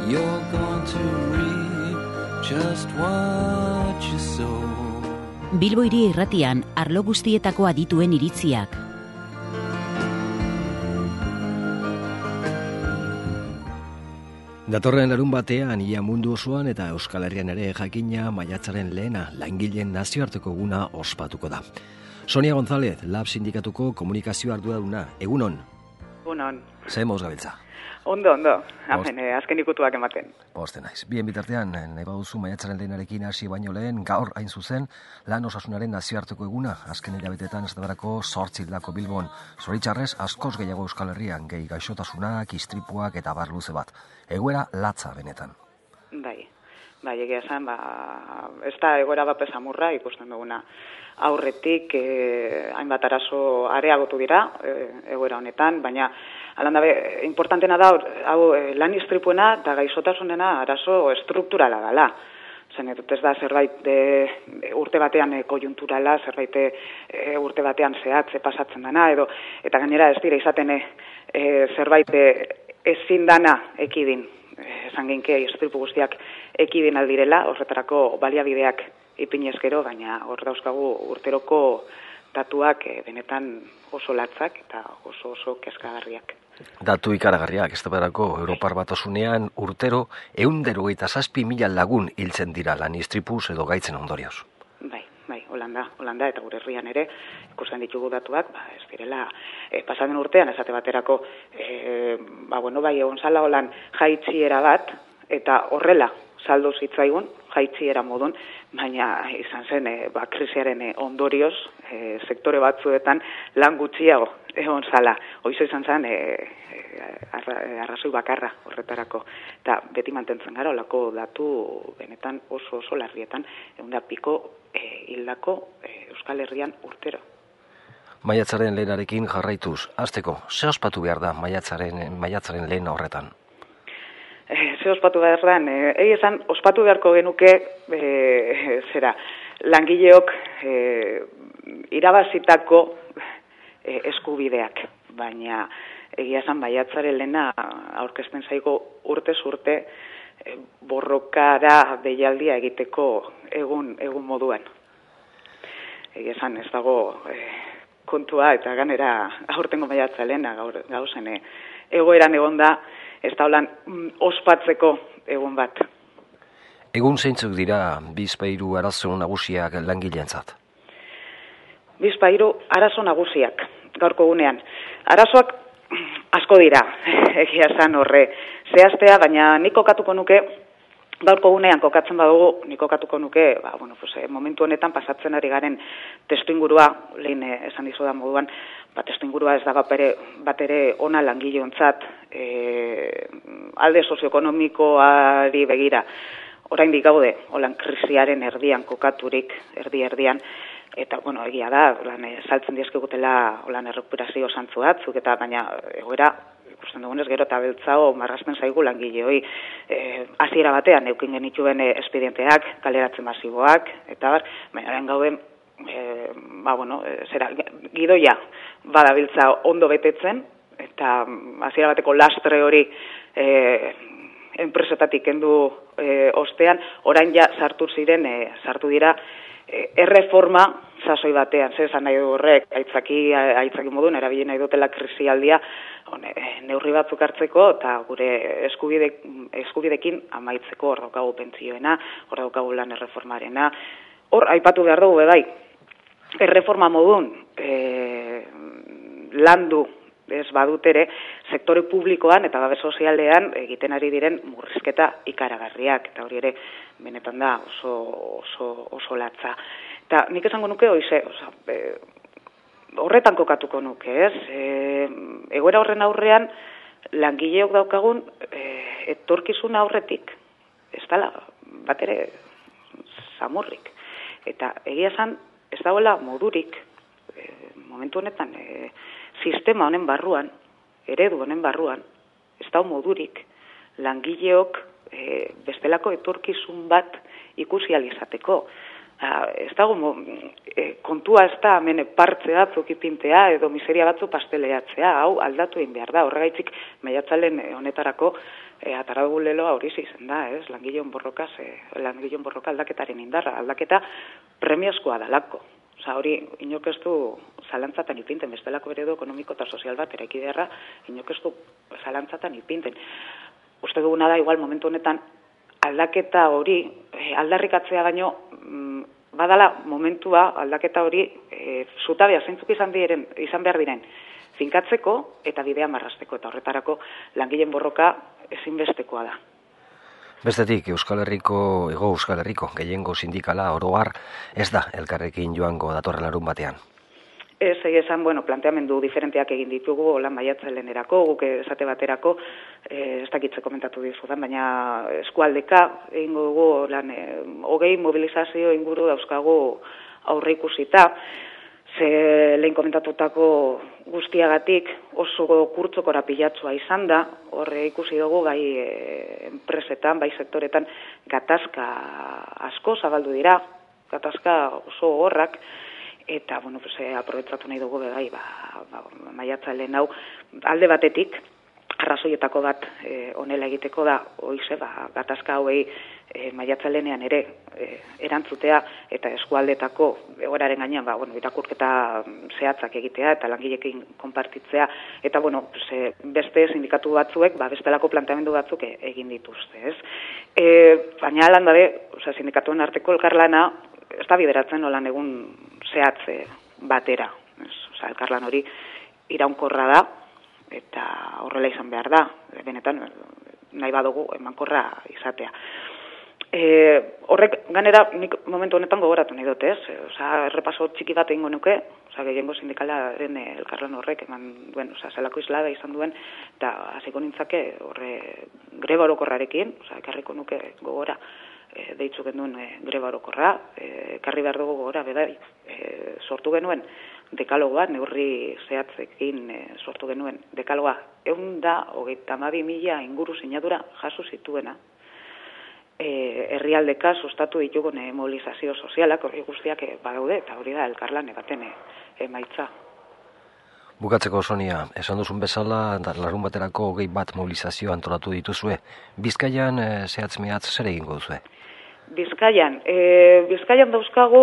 you're going to reap just what you sow. Bilbo Hiria Irratian arlo guztietako adituen iritziak. Datorren larun batean, ia mundu osoan eta Euskal Herrian ere jakina maiatzaren lehena langileen nazioarteko eguna ospatuko da. Sonia González, Lab Sindikatuko komunikazio arduraduna, egunon? Egunon. Zer moz gabiltza? Ondo. Hemen azken ikutuak ematen. Poste naiz. Bien bitartean, nahi baduzu maiatzaren lehenarekin hasi baino lehen, gaur hain zuzen, lan osasunaren nazioarteko eguna, azken hilabetetan ez dabarako 8 hildako Bilbon. Zoritxarrez, askoz gehiago Euskal Herrian, gehi gaixotasunak, istripuak eta bar luze bat. Egoera latza benetan. Bai, egia esan, ez da egoera bat pesamurra ikusten duguna. Aurretik, hainbat arazo areagotu dira, egoera honetan, baina alandabe, importantena da, hau lan istripuena eta gaixotasunena arazo strukturala dela. Zen ez da zerbait urte batean konjunturala, zerbait urte batean zehatze pasatzen dena, eta gainera ez dira izaten zerbait ezin dana ekidin. Esan genke istripu guztiak ekidin aldirela, horretarako baliabideak ipinezkero, baina hor dauzkagu urteroko datuak benetan oso latzak eta oso kezkagarriak. Datu ikaragarriak, ez dabarako Europar Batasunean urtero 127.000 lagun hiltzen dira lan istripuz edo gaitzen ondorioz. Bai, Holanda eta gure herrian ere ikusten ditugu datuak, ez direla pasaden urtean esate baterako bai egon zala holan jaitxiera bat eta horrela saldu zitzaigun jaitxiera modun, baina izan zen krisiaren ondorioz sektore batzuetan lan gutxiago egon zala. Hoizo izan zen arrazoi bakarra horretarako. Eta beti mantentzen gara olako datu benetan oso larrietan 100 piko hildako Euskal Herrian urtero. Maiatzaren lehenarekin jarraituz, hasteko, ze ospatu behar da maiatzaren lehen horretan? Ze ospatu behar da, esan ospatu beharko genuke langileok irabazitako eskubideak, baina egia esan maiatzaren lehena aurkezten zaigo urtez urte borrokara deialdia egiteko egun moduan. Egia esan ez dago kontua eta ganera aurtengo maiatzaren lehena gauzen egoeran egon da, ez da holan ospatzeko egun bat. Egun zeintzuk dira bizpahiru arazo nagusiak langileentzat? Bizpahiru arazo nagusiak gaurko egunean. Arazoak asko dira, egia esan horre zehaztea, baina nik kokatuko nuke, gaurko egunean kokatzen badugu, nik kokatuko nuke, momentu honetan pasatzen ari garen testuingurua, lehen esan dizudan moduan, testuingurua ez da bat ere ona langileontzat, alde sozioekonomikoari begira, oraindik gaude, holan krisiaren erdian kokaturik, erdian, eta, egia da, saltzen dizkigutela holan errekuperazio zantzu batzuk, eta baina egoera, ikusten dugunez, gero eta beltzao marrazten zaigu langileoi. Hasiera batean, eukin genituen espedienteak, kaleratzen masiboak, eta baina orain gauden, gidoia badabiltza ondo betetzen, eta hasiera bateko lastre hori enpresetatik kendu ostean, orain ja sartu dira erreforma sasoi batean, esan nahi du horrek, aitzaki modun, erabili nahi dutela krisialdia, neurri batzuk hartzeko, eta gure eskubidekin amaitzeko, hor daukagu pentsioena, hor daukagu lan erreformarena. Hor, aipatu behar dugu, bai, erreforma modun landu ez badut ere, sektore publikoan eta babes sozialean egiten ari diren murrizketa ikaragarriak, eta hori ere benetan da oso latza. Eta nik esango nuke horretan kokatuko nuke, ez? Egoera horren aurrean langileok daukagun etorkizun aurretik, ez dela bat ere samurrik. Eta egia esan ez dagoela modurik, momentu honetan sistema honen barruan, eredu honen barruan, ez da modurik langileok bestelako etorkizun bat ikusi ahal izateko. Ez dago kontua ez da hemen partze batzuk ipintea edo miseria batzu pasteleatzea, hau aldatu egin behar da. Horregaitzik maiatzalen honetarako atara dugu leloa hori izen da, ez? Langileon borroka aldaketaren indarra, aldaketa premiazkoa dalako. Osa, hori inok ez du zalantzatan ipinten, bestelako eredu ekonomiko eta sozial bat eraiki beharra inok ez du zalantzatan ipinten. Uste duguna da, igual momentu honetan, aldaketa hori, aldarrikatzea baino, badala momentua aldaketa hori zutabea zeintzuk izan behar diren finkatzeko eta bidea marrasteko, eta horretarako langileen borroka ezinbestekoa da. Bestetik, Hego Euskal Herriko gehiengo sindikala oro har ez da elkarrekin joango datorren larun batean. Ez, esan, planteamendu diferenteak egin ditugu, lan maiatzalenerako, guk esate baterako, ez dakitze komentatu dizudan, baina eskualdeka egingo dugu lan 20 mobilizazio inguru dauzkagu aurre ikusita, ze lehen komentatutako guztiagatik oso kurtzokora pilatzua izan da, horre ikusi dugu bai enpresetan, bai sektoretan gatazka asko zabaldu dira, gatazka oso horrak, eta, aprobetsatu nahi dugu begai, maiatzalen hau, alde batetik, arrazoietako bat onela egiteko da, oize, gatazka hauei maiatzalenean ere erantzutea, eta eskualdetako egoeraren gainean, irakurketa zehatzak egitea, eta langilekin konpartitzea, eta, beste sindikatu batzuek, bestelako planteamendu batzuk egin dituzte, ez? Baina alan dabe, sindikatuen arteko elkarlana, ez da bideratzen nolan egun zehatze batera. Elkarlan hori iraunkorra da, eta horrela izan behar da, benetan nahi badugu emankorra izatea. Horrek ganera nik momentu honetan gogoratu nahi dut, ez? Errepaso txiki bat egingo nuke, gehiengo sindikalaren elkarlan horrek eman duen, zelako islada izan duen, eta hasiko nintzake horre greba orokorrarekin, ekarriko nuke gogora, deitzu genuen greba orokorra, ekarri behar dugu gogora, bedai, sortu genuen dekalogoa, neurri zehatzekin sortu genuen dekalogoa, 132.000 inguru sinadura jaso zituena, herrialdeka sustatu ditugun mobilizazio sozialak, hori guztiak badaude, eta hori da elkarlan baten emaitza. Bukatzeko, Sonia, esan duzun bezala, larun baterako 21 mobilizazio antolatu dituzue. Bizkaian zehatz-mehatz zer egingo duzue? Bizkaian dauzkagu,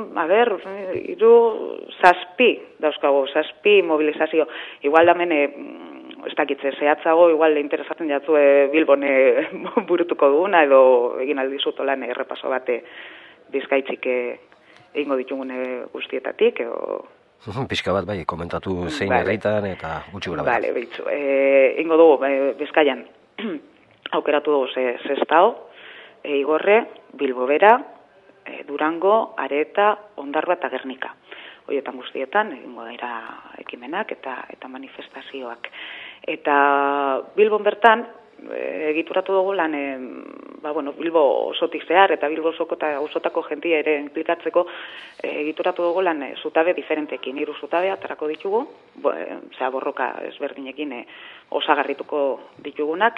dauzkagu, 7 mobilizazio. Igual damen, ez dakitze, zehatzago, igual interesatzen jatzu Bilbon burutuko duguna, edo egin aldizut lan errepaso bate Bizkaitzik egingo ditugune guztietatik, edo... Pixka bat, bai, komentatu zein erreitan eta gutxi gura bat. Bale, behitzu. Ingo dugu, Bizkaian, aukeratu dugu Sestao, Igorre, Bilbo Bera, Durango, Areta, Ondarroa eta Gernika. Horietan guztietan, egingo daira ekimenak eta manifestazioak. Eta Bilbon bertan, egituratu dugu lan, Bilbo osotik zehar eta Bilbo osoko eta osotako jentia ere implikatzeko egituratu dugu lan zutabe diferentekin, 3 zutabe atarako ditugu, borroka ezberdinekin osagarrituko ditugunak,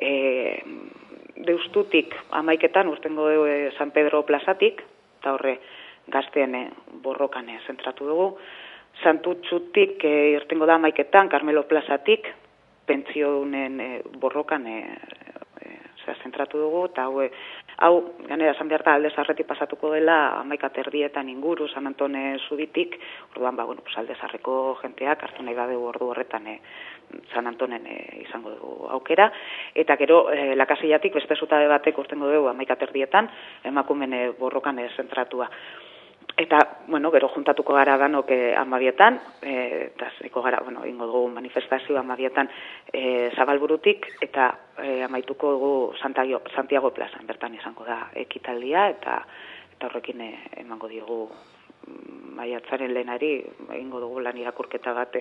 Deustutik 11etan urtengo dugu San Pedro plazatik, eta horre gazteen borrokan zentratu dugu, Santutxutik irtengo da 11etan Carmelo plazatik, pentsioen borrokan zentratu dugu, eta hau, ganera, esan behar da, Alde Zarretik pasatuko dela 11:30 inguru, San Antone Zubitik, orduan, Alde Zarreko jenteak hartu nahi badegu ordu horretan San Antonen izango dugu aukera, eta gero, Lakasillatik beste zutabe batek urtengo dugu 11:30 emakumen borrokan zentratua. Eta, gero juntatuko gara danok 12etan, eta zeriko gara, ingo dugu manifestazio 12etan Zabalburutik, eta amaituko dugu Santiago plazan, bertan izango da ekitaldia, eta horrekin emango diogu maiatzaren lehenari, ingo dugu lan irakurketa bat,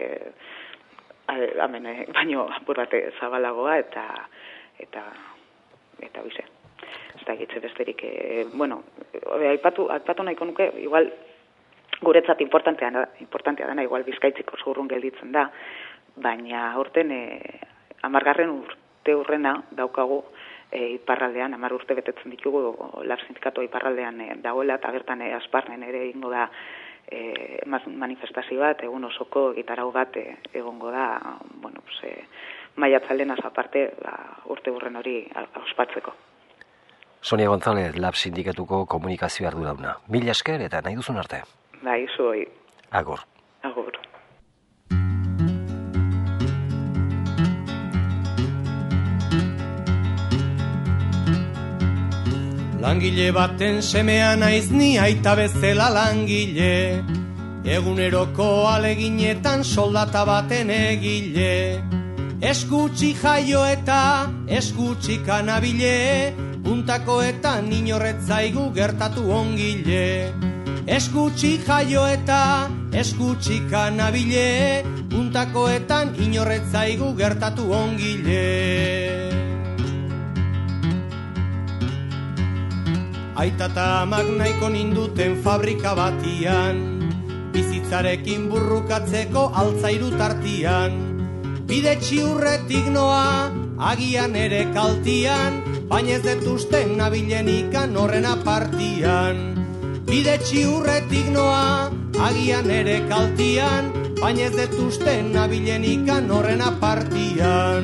baino apur bat zabalagoa, eta bize. Ez da egitze besterik, aipatu nahiko nuke, igual guretzat importantea dena, igual Bizkaitziko zurrun gelditzen da, baina horten 10. urte hurrena daukagu iparraldean, 10 urte betetzen ditugu, lab sindikatua iparraldean dagoela, eta bertan Asparren ere egingo da manifestazio bat, egun osoko gitarau bat egongo da, bueno, maiatzalden aparte urte burren hori ospatzeko. Sonia González, lab sindikatuko komunikazio arduraduna. Mila esker eta nahi duzun arte. Bai, zuoi. Agur. Agur. Langile baten semea naiz ni aita bezala langile, eguneroko aleginetan soldata baten egile. Eskutsi jaio eta eskutsi kanabile, puntakoetan inorretzaigu gertatu ongile. Eskutsi jaio eta eskutsi kanabile, puntakoetan inorretzaigu gertatu ongile. Aita eta amak nahiko ninduten fabrika batian, bizitzarekin burrukatzeko altzairu tartian. Bide txiurretik noa, agian ere kaltian, baina ez detuzten nabilenikan horren apartian. Bide txiurretik noa, agian ere kaltian, baina ez detuzten nabilenikan horren apartian.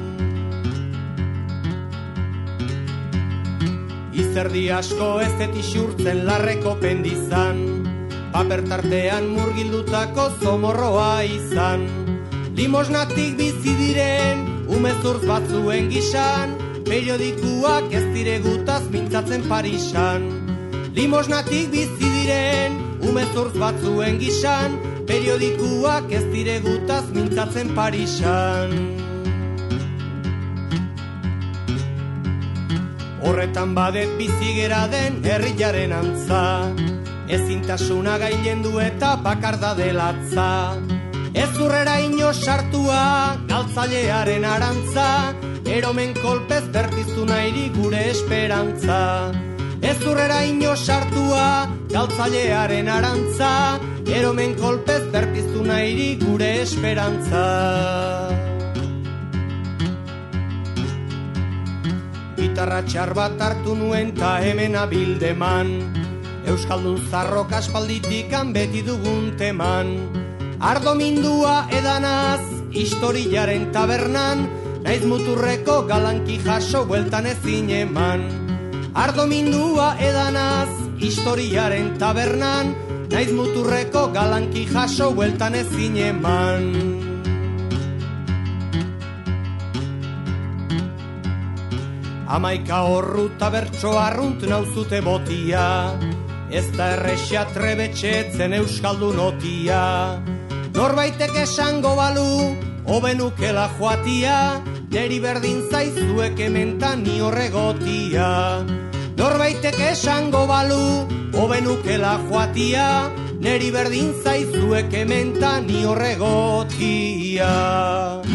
Izerdi asko ez isurtzen larreko pendizan, paper tartean murgildutako zomorroa izan. Limosnatik bizi diren, umezurtz batzuen gisan, periodikuak ez diregutaz mintzatzen Parisan. Limosnatik bizi diren, umezurtz batzuen gisan, periodikuak ez diregutaz mintzatzen Parisan. Horretan badet bizigera den herriaren antza, ezintasuna gailendu eta bakarda delatza. Ez urrera ino sartua, galtzailearen arantza, eromen kolpez berpiztu nahi gure esperantza. Ez urrera ino sartua, galtzailearen arantza, eromen kolpez berpiztu nahi gure esperantza. Gitarra txar bat hartu nuen ta hemen abildeman, Euskaldun zarrok aspalditikan beti dugun teman. Ardo mindua edanaz, historiaren tabernan, naiz muturreko galanki jaso bueltan ezin eman. Ardo mindua edanaz, historiaren tabernan, naiz muturreko galanki jaso bueltan ezin eman. Amaika horruta bertso arrunt nauzute botia, ez da errexia trebetxetzen euskaldun otia. Norbaitek esango balu, hobenukela joatia, neri berdin zaizuek ementan ni horregotia. Norbaitek esango balu, hobenukela joatia, neri berdin zaizuek ementan ni horregotia.